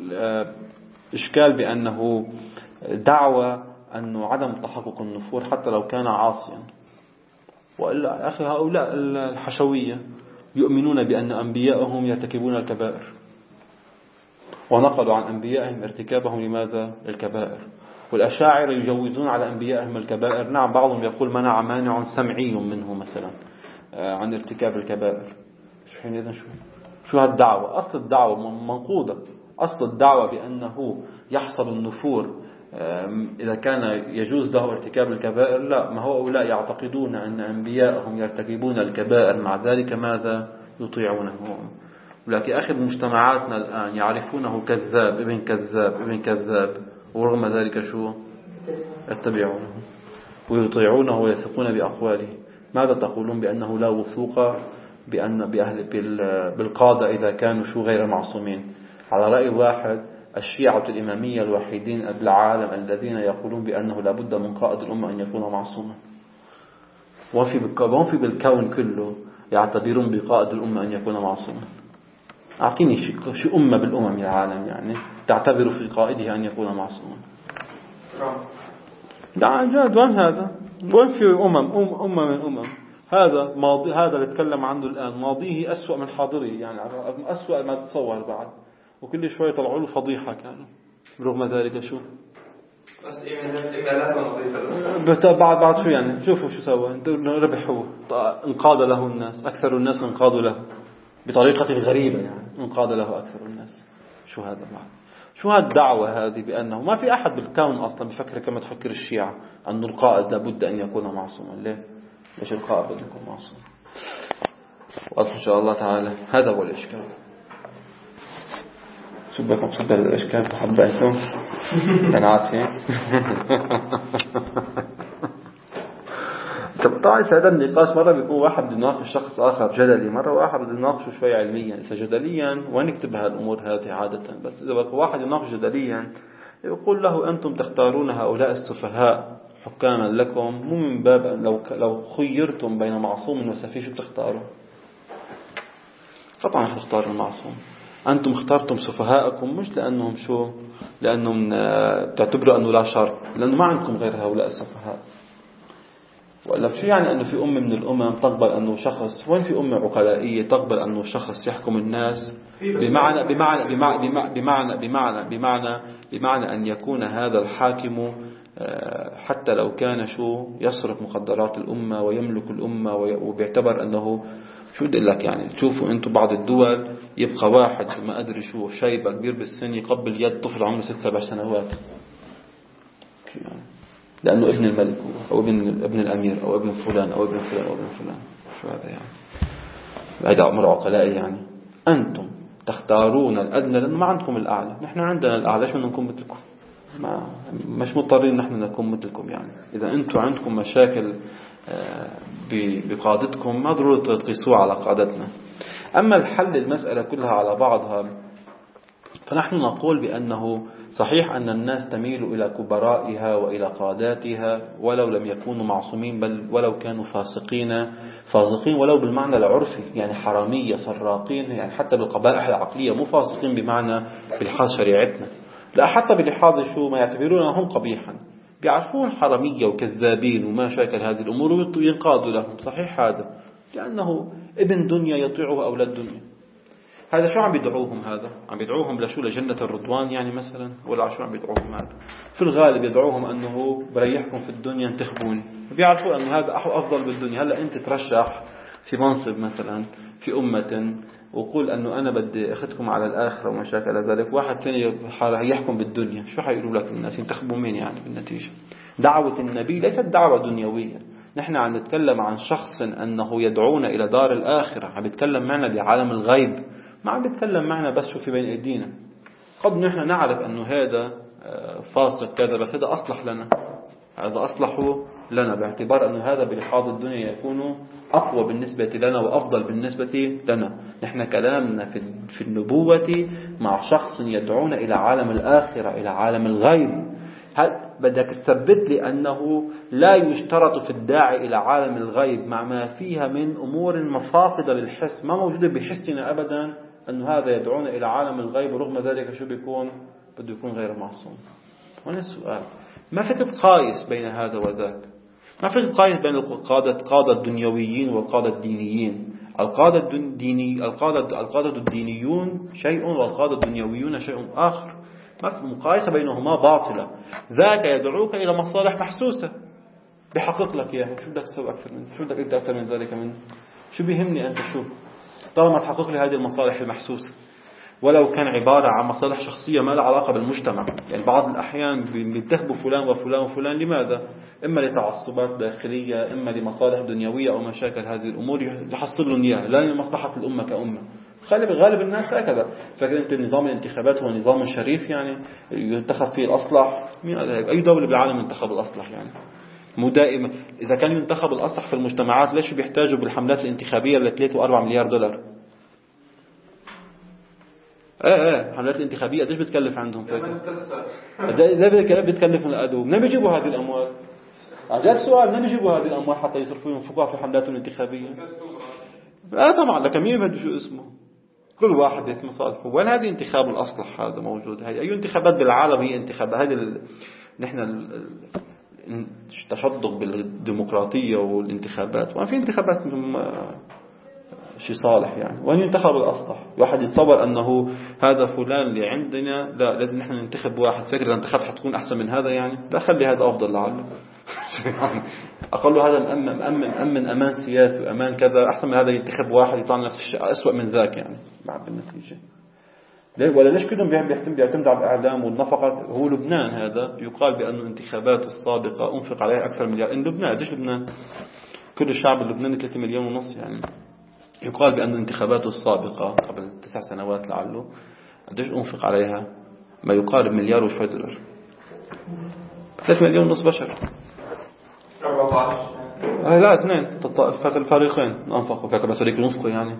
[SPEAKER 1] الإشكال بأنه دعوة أنه عدم تحقق النفور حتى لو كان عاصيا. وإلا أخي هؤلاء الحشوية يؤمنون بأن أنبياءهم يرتكبون الكبائر، ونقلوا عن أنبيائهم ارتكابهم لماذا؟ الكبائر. والأشاعرة يجوزون على أنبيائهم الكبائر. نعم بعضهم يقول منع مانع سمعي منه مثلا عن ارتكاب الكبائر. حينئذ شو شو هالدعوة؟ أصل الدعوة منقوضة. أصل الدعوة بأنه يحصل النفور إذا كان يجوز له ارتكاب الكبائر، لا، ما هو أولاء يعتقدون أن أنبياءهم يرتكبون الكبائر مع ذلك ماذا؟ يطيعونهم. ولكن أخذ مجتمعاتنا الآن يعرفونه كذاب ابن كذاب ابن كذاب، ورغم ذلك شو؟ يتبعونه ويطيعونه ويثقون بأقواله. ماذا تقولون؟ بأنه لا وثوق بأن بأهل بالقادة إذا كانوا شو غير معصومين. على رأي واحد الشيعة الإمامية الوحيدين بالعالم الذين يقولون بأنه لابد من قائد الأمة أن يكون معصوما، وفي بالكون كله يعتبرون بقائد الأمة أن يكون معصوما. أعطيني شيء شيء أمة بالأمم العالم يعني تعتبر في قائدها أن يكون معصوما. لا جاد، وين هذا؟ وين في أمم أم أمة من أمم؟ هذا ماضي، هذا اللي تكلم عنه الآن ماضيه أسوأ من حاضره، يعني أسوأ ما تتصور بعد، وكل شوية طلعوا له فضيحة كانوا. برغم ذلك شو
[SPEAKER 2] بس إيه
[SPEAKER 1] بعد بعد شو يعني؟ شوفوا شو سوى، ربح هو، انقاد له الناس، أكثر الناس انقادوا له بطريقة غريبة، يعني انقاد له أكثر الناس. شو هذا بعد؟ شو هالدعوة هذه بأنه ما في أحد بالكون أصلا بفكر كما تفكر الشيعة أن القائد لابد أن يكون معصوما؟ ليه؟ ليش القائد بده يكون معصوم؟ وأصل إن شاء الله تعالى هذا هو الإشكال. شو بك مبسوط الإشكال حبيتهم تنعات هيك. طبعا هذا النقاش مرة بيكون واحد بده يناقش شخص آخر جدلي، مرة واحد بده يناقشه شوي علميا. إذا جدليا وين نكتب هالأمور هذه عادة، بس إذا بك واحد يناقش جدليا يقول له أنتم تختارون هؤلاء السفهاء حكاما لكم، مو من باب لو لو خيرتم بين معصوم وسفيه شو بتختاروا؟ طبعا حتختاروا المعصوم. أنتم اخترتم سفهاءكم مش لأنهم شو، لأنهم تعتبروا أنه لا شرط، لأنه ما عندكم غير هؤلاء السفهاء. ولا شو يعني أنه في أمة من الأمم تقبل أنه شخص، وين في أمة عقلائية تقبل أنه شخص يحكم الناس بمعنى بمعنى بمعنى بمعنى بمعنى بمعنى بمعنى أن يكون هذا الحاكم حتى لو كان شو يصرف مخدرات الأمة ويملك الأمة وبيعتبر أنه شو بدي لك يعني. تشوفوا أنتم بعض الدول يبقى واحد ما أدري شو شيبة كبير بالسن يقبل يد طفل عمره ست سبع سنوات لأنه ابن الملك أو ابن ابن الأمير أو ابن فلان أو ابن فلان أو ابن فلان. شو هذا يعني؟ هذا أمر عقلائي يعني. أنتم تختارون الأدنى لأنه ما عندكم الأعلى، نحن عندنا الأعلى، ليش بدنا نكون مثلكم؟ ما مش مضطرين نحن نكون مثلكم يعني. إذا أنتم عندكم مشاكل بقادتكم ما ضروري تقيسوها على قادتنا. أما الحل المسألة كلها على بعضها فنحن نقول بأنه صحيح أن الناس تميل إلى كبرائها وإلى قاداتها ولو لم يكونوا معصومين، بل ولو كانوا فاسقين فاسقين ولو بالمعنى العرفي، يعني حرامية سراقين، يعني حتى بالقبائح العقلية مو فاسقين بمعنى بلحاظ شريعتنا، لا حتى بلحاظ شو ما يعتبرونهم قبيحا، بيعرفون حرامية وكذابين وما شاكل هذه الأمور وينقادوا لهم. صحيح هذا لأنه ابن دنيا يطيعه أولاد دنيا. هذا شو عم بيدعوهم؟ هذا عم بيدعوهم لشو؟ لجنة الرضوان يعني مثلا؟ ولا شو عم بيدعوهم؟ هذا في الغالب يدعوهم أنه بريحكم في الدنيا انتخبوني. بيعرفوا أنه هذا أفضل بالدنيا. هلأ أنت ترشح في منصب مثلا في أمة وقول أنه أنا بدي أخذكم على الآخرة وما شاكل ذلك، واحد ثاني يحكم بالدنيا، شو حيقولوا لك الناس؟ ينتخبوا مين يعني بالنتيجة؟ دعوة النبي ليست دعوة دنيوية. نحن عم نتكلم عن شخص أنه يدعونا إلى دار الآخرة، عم بيتكلم معنا بعالم الغيب، ما عم بيتكلم معنا بس شو في بين أيدينا. قد نحن نعرف أنه هذا فاسق كذا بس هذا أصلح لنا، هذا أصلحه لنا باعتبار أنه هذا بلحاظ الدنيا يكون أقوى بالنسبة لنا وأفضل بالنسبة لنا. نحن كلامنا في النبوة مع شخص يدعونا إلى عالم الآخرة، إلى عالم الغيب. هل بدك تثبت لي أنه لا يشترط في الداعي إلى عالم الغيب مع ما فيها من أمور مفاقدة للحس ما موجودة بحسنا أبدا أنه هذا يدعونا إلى عالم الغيب، ورغم ذلك شو بيكون؟ بده يكون غير معصوم. هنا السؤال، ما فيك تقايس بين هذا وذاك، ما فيك تقايس بين القادة قادة الدنيويين والقادة الدينيين. القادة الديني القادة القادة الدينيون شيء والقادة الدنيويون شيء آخر، ما في مقايسة بينهما باطلة. ذاك يدعوك إلى مصالح محسوسة بحقق لك إياها، شو بدك تسوي أكثر من شو بدك أكثر من ذلك؟ من شو بيهمني أنت شو طالما تحقق لي هذه المصالح المحسوسة، ولو كان عبارة عن مصالح شخصية ما لها علاقة بالمجتمع. يعني بعض الأحيان بينتخبوا فلان وفلان وفلان، لماذا؟ إما لتعصبات داخلية، إما لمصالح دنيوية أو مشاكل هذه الأمور يحصل لهم إياها، لا لمصلحة الأمة كأمة. غالب غالب الناس هكذا. فكرة أنت نظام الانتخابات هو نظام شريف يعني ينتخب فيه الأصلح؟ مين قال هيك؟ أي دولة بالعالم ينتخب الأصلح يعني؟ مو دائما. إذا كان ينتخب الأصلح في المجتمعات ليش بيحتاجوا بالحملات الانتخابية ل ثلاثة وأربعة مليار دولار؟ ايه ايه حملات الانتخابية قديش بتكلف عندهم؟ فاكر ده بتكلف من الأدوب. منين بيجيبوا هذه الأموال؟ عجل سؤال، منين بيجيبوا هذه الأموال حتى يصرفوا ينفقوها في حملاتهم الانتخابية؟ اه طبعا لك مين بده شو اسمه كل واحد يتم مصالحه. وين هذه انتخاب الأصلح هذا موجود؟ هذه أي انتخابات بالعالم هي انتخاب هذه ال... نحن ال... التشدق بالديمقراطية والانتخابات، وما في انتخابات شيء صالح يعني. وين ينتخب الأصلح؟ واحد يتصور أنه هذا فلان اللي عندنا لا لازم نحن ننتخب واحد، فكرة إذا انتخبت حتكون أحسن من هذا يعني، لا خلي هذا أفضل لعله أقل هذا مأمن أمن أمن أمان سياسي وأمان كذا أحسن من هذا ينتخب واحد يطلع نفس الشيء أسوأ من ذاك يعني بعد بالنتيجة. ليه ولا ليش كلهم بيعتمد بيعتمد على الإعلام والنفقة؟ هو لبنان هذا يقال بأنه انتخاباته السابقة أنفق عليها أكثر من مليار. إن لبنان قديش لبنان؟ كل الشعب اللبناني ثلاثة مليون ونص يعني. يقال بأن انتخاباته السابقة قبل تسع سنوات لعله قديش أنفق عليها؟ ما يقارب مليار وشوي دولار. ثلاثة مليون ونص بشر. آه لا اثنين الفريقين أنفقوا فيك بس هذيك ينفقوا يعني.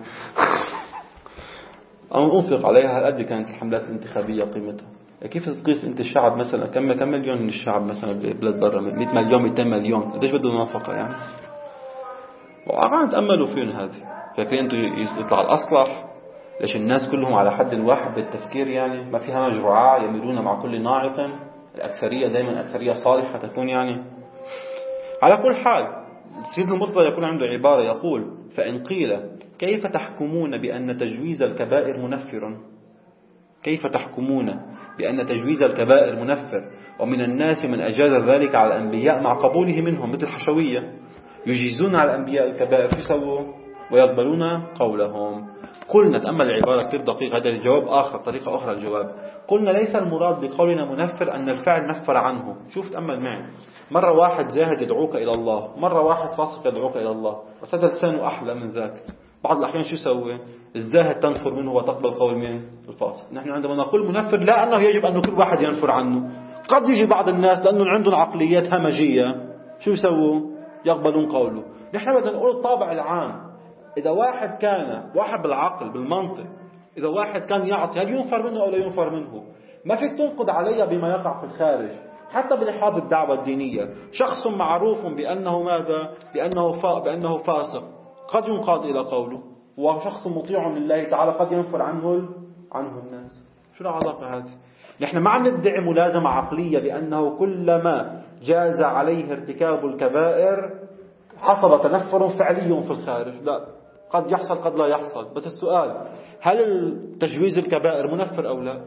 [SPEAKER 1] أو أنفق عليها قد كانت الحملات الانتخابية قيمتها. كيف تقيس أنت الشعب مثلا كم كم مليون من الشعب مثلا ببلاد برا مئة مليون مئتين مليون قديش بده نفقة يعني؟ وأعاد تأملوا فين هذه. فاكرين أنتوا يطلع الأصلح؟ ليش الناس كلهم على حد واحد بالتفكير يعني؟ ما فيها مجرعاء يميلون مع كل ناعق. الأكثرية دائما أكثرية صالحة تكون يعني. على كل حال سيدنا المرتضى يكون عنده عبارة يقول: فإن قيل كيف تحكمون بأن تجويز الكبائر منفر؟ كيف تحكمون بأن تجويز الكبائر منفر ومن الناس من أجاز ذلك على الأنبياء مع قبوله منهم مثل الحشوية يجيزون على الأنبياء الكبائر في سووا ويقبلون قولهم. قلنا تأمل العبارة كتير دقيقة هذا الجواب آخر طريقة أخرى الجواب. قلنا ليس المراد بقولنا منفر أن الفعل نفر عنه. شوف تأمل معي مرة واحد زاهد يدعوك إلى الله مرة واحد فاسق يدعوك إلى الله بس هذا لسانه أحلى من ذاك. بعض الأحيان شو يسوي الزاهد تنفر منه وتقبل قول مين الفاسق. نحن عندما نقول منفر لا أنه يجب أن كل واحد ينفر عنه. قد يجي بعض الناس لأنه عندهم عقليات همجية شو يسووا يقبلون قوله. نحن بدنا نقول الطابع العام. إذا واحد كان واحد بالعقل بالمنطق إذا واحد كان يعصي هل ينفر منه أو لا ينفر منه؟ ما فيك تنقض علي بما يقع في الخارج. حتى بلحاظ الدعوة الدينية شخص معروف بأنه ماذا بأنه فا بأنه فاسق قد ينقاد إلى قوله وشخص مطيع لله تعالى قد ينفر عنه عنه الناس. شو العلاقة هذه؟ نحن ما عم ندعي ملازمة عقلية بأنه كلما جاز عليه ارتكاب الكبائر حصل تنفر فعلي في الخارج. لا قد يحصل قد لا يحصل. بس السؤال هل تجويز الكبائر منفر أو لا؟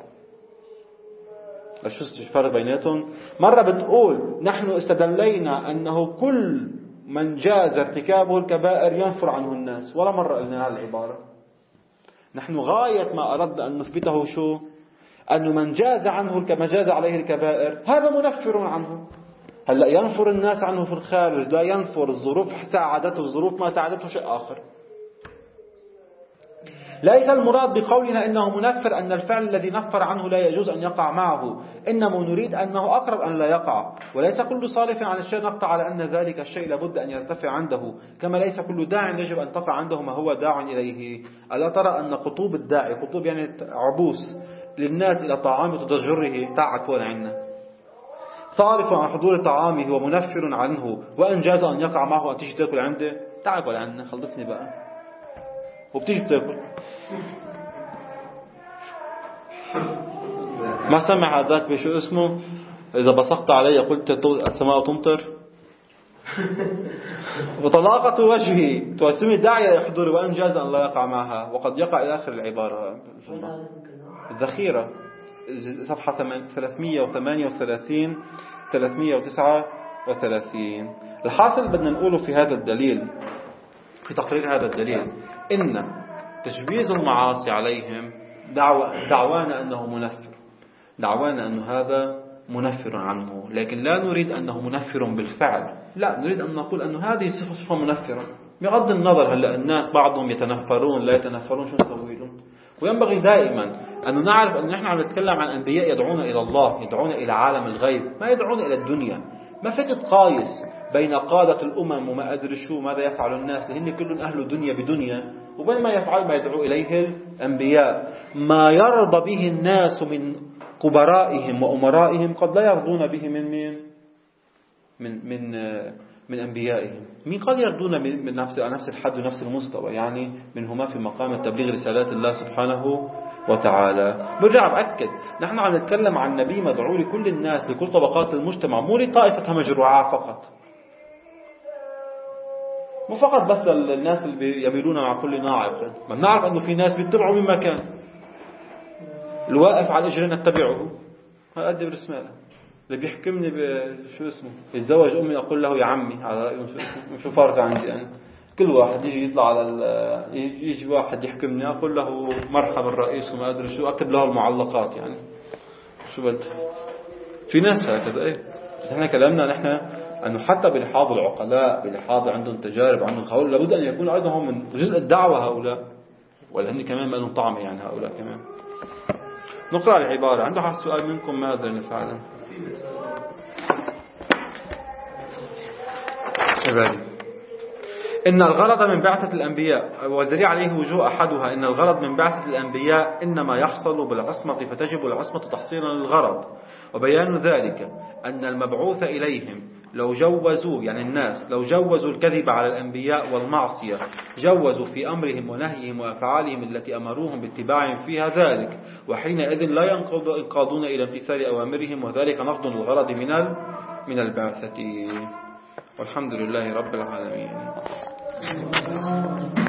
[SPEAKER 1] شو الفرق بيناتهم؟ مرة بتقول نحن استدلينا أنه كل من جاز ارتكابه الكبائر ينفر عنه الناس ولا مرة قلنا هذه العبارة. نحن غاية ما أردنا أن نثبته شو؟ أن من جاز عنه كما جاز عليه الكبائر هذا منفر عنه. هلأ ينفر الناس عنه في الخارج لا ينفر الظروف ساعدته الظروف ما ساعدته شيء آخر. ليس المراد بقولنا إنه منفر أن الفعل الذي نفر عنه لا يجوز أن يقع معه. إنما نريد أنه أقرب أن لا يقع. وليس كل صارف عن الشيء نقطع على أن ذلك الشيء لابد أن يرتفع عنده كما ليس كل داع يجب أن تقع عنده ما هو داع إليه. ألا ترى أن قطوب الداعي قطوب يعني عبوس للناس إلى طعام تضجره تعك ولا عنا صارف عن حضور طعامه ومنفر عنه وأن جاز أن يقع معه أن تيجي تأكل عنده تعك ولا عنا خلصني بقى وبتيجي بتاكل. ما سمع هذاك بشو اسمه إذا بصقت علي قلت السماء تمطر وطلاقة وجهي تسمي داعية يحضر وأن جاز أن لا يقع معها وقد يقع إلى آخر العبارة. الذخيرة صفحة ثلاثمئة وثمانية وثلاثين ثلاثمئة وتسعة وثلاثين. الحاصل بدنا نقوله في هذا الدليل في تقرير هذا الدليل إن تجويز المعاصي عليهم دعوة دعوانا أنه منفر دعوانا أن هذا منفر عنه لكن لا نريد أنه منفر بالفعل. لا نريد أن نقول أن هذه صفة صفة منفرة بغض النظر هلا الناس بعضهم يتنفرون لا يتنفرون شو نسوي لهم. وينبغي دائما أن نعرف أن نحن عم نتكلم عن أنبياء يدعون إلى الله يدعون إلى عالم الغيب ما يدعون إلى الدنيا. ما فيك تقايس بين قادة الأمم وما أدري شو ماذا يفعل الناس لأن كل أهل دنيا بدنيا وبين ما يفعل ما يدعو إليه الأنبياء. ما يرضى به الناس من كبرائهم وأمرائهم قد لا يرضون به من من من من, من أنبيائهم. مين قال يردون من نفس نفس الحد ونفس المستوى؟ يعني منهما في مقام تبليغ رسالات الله سبحانه وتعالى. برجع بأكد، نحن عم نتكلم عن نبي مدعو لكل الناس، لكل طبقات المجتمع، مو لطائفة مجروعة فقط، مو فقط بس الناس اللي يميلون مع كل ناعق. ما نعرف أنه في ناس بيتبعوا من مكان، الواقف على الإجرين اتبعه، هذا قد برسماله. اللي بيحكمني بشو اسمه يتزوج أمي أقول له يا عمي، على رأيهم شو فارق عندي يعني. كل واحد يجي يطلع على يجي واحد يحكمني أقول له مرحبا الرئيس وما أدري شو، أكتب له المعلقات يعني شو بدها. في ناس هكذا. إيه نحن كلامنا نحن أنه حتى بلحاظ العقلاء، بلحاظ عندهم تجارب، عندهم خول، لابد أن يكون أيضا هم من جزء الدعوة هؤلاء، ولا هن كمان ما لهم طعم يعني هؤلاء كمان. نقرأ العبارة. عنده حد سؤال منكم؟ ما أدري نفعله عبادي. إن الغرض من بعثة الأنبياء، والدليل عليه وجوه أحدها، إن الغرض من بعثة الأنبياء إنما يحصل بالعصمة، فتجب العصمة تحصيلا للغرض. وبيان ذلك أن المبعوث إليهم لو جوزوا، يعني الناس لو جوزوا الكذب على الأنبياء والمعصية، جوزوا في أمرهم ونهيهم وأفعالهم التي أمروهم باتباعهم فيها ذلك، وحينئذ لا ينقادون إلى امتثال أوامرهم، وذلك نقض الغرض من من البعثة. والحمد لله رب العالمين.